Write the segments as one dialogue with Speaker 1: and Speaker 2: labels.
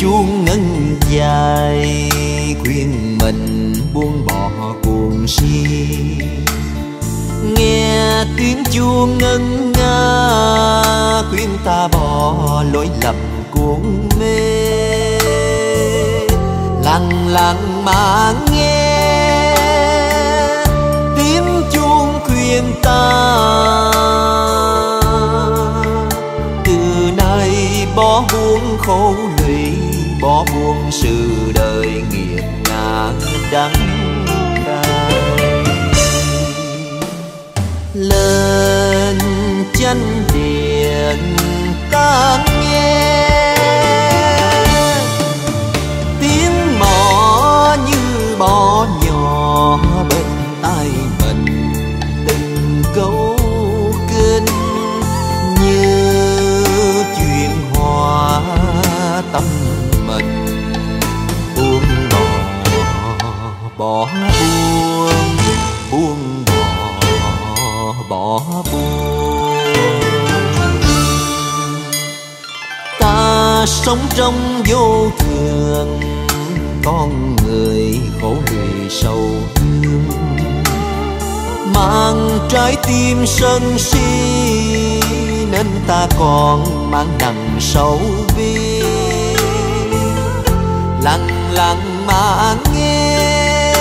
Speaker 1: chuông ngân dài khuyên mình buông bỏ cuồng si. Nghe tiếng chuông ngân nga khuyên ta bỏ lối lầm cuồng mê. Lặng lặng mà nghe tiếng chuông khuyên ta từ nay bỏ buông khổ lụy, bỏ buông sự đời nghiệt ngã đắng cay. Lên chân điện ta nghe tiếng mõ như bó nhỏ bên tai mình, từng câu kinh như chuyện hoa tâm mình. Buông bỏ bỏ buông, buông bỏ buông. Ta sống trong vô thường, con người khổ lụy sầu thương, mang trái tim sân si nên ta còn mang nặng sầu bi. Lặng lặng mà nghe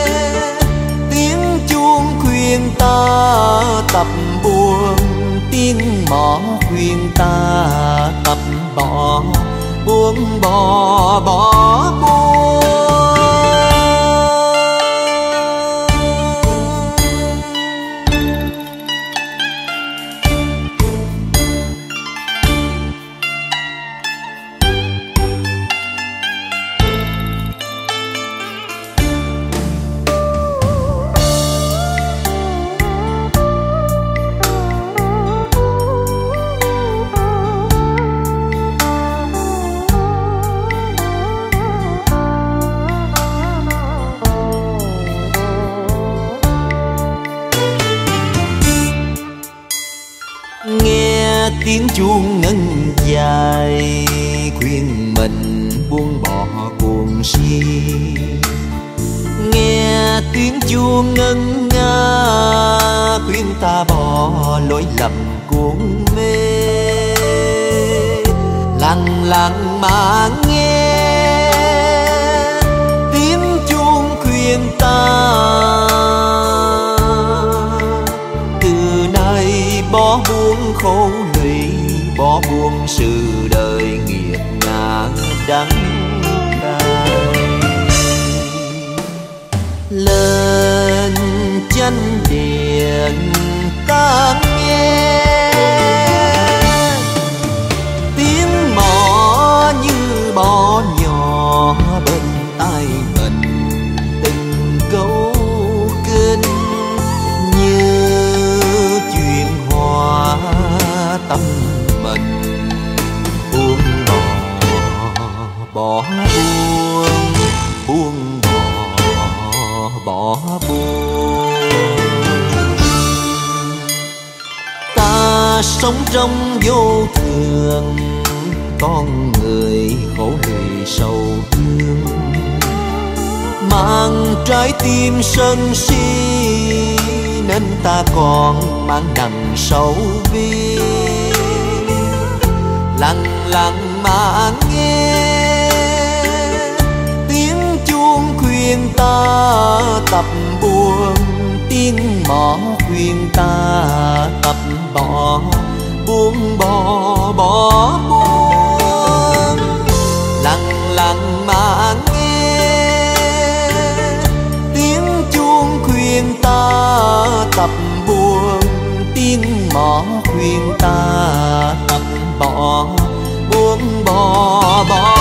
Speaker 1: tiếng chuông khuyên ta tập buông, tiếng mõ khuyên ta tập bỏ, buông bỏ bỏ buông. Nghe tiếng chuông ngân dài khuyên mình buông bỏ cuồng si. Nghe tiếng chuông ngân nga khuyên ta bỏ lối lầm cuồng mê. Lặng lặng mà nghe tiếng chuông khuyên ta từ nay bỏ buông khổ lụy, bỏ buông sự đời nghiệt ngã đắng cay. Lên chân điện ta nghe tiếng mõ như bó nhỏ bên tai mình, từng câu kinh như chuyện hoa tâm mình. Buông bỏ buông, buông bỏ buông. Ta sống trong vô thường, con người khổ lụy sầu thương, mang trái tim sân si nên ta còn mang nặng sầu bi. Lặng lặng mà nghe tiếng chuông khuyên ta tập buông, tiếng mõ khuyên ta tập bỏ, buông bỏ bỏ buông. Lặng lặng mà nghe tiếng chuông khuyên ta tập buông, tiếng mõ khuyên ta tập bỏ, buông bỏ bỏ.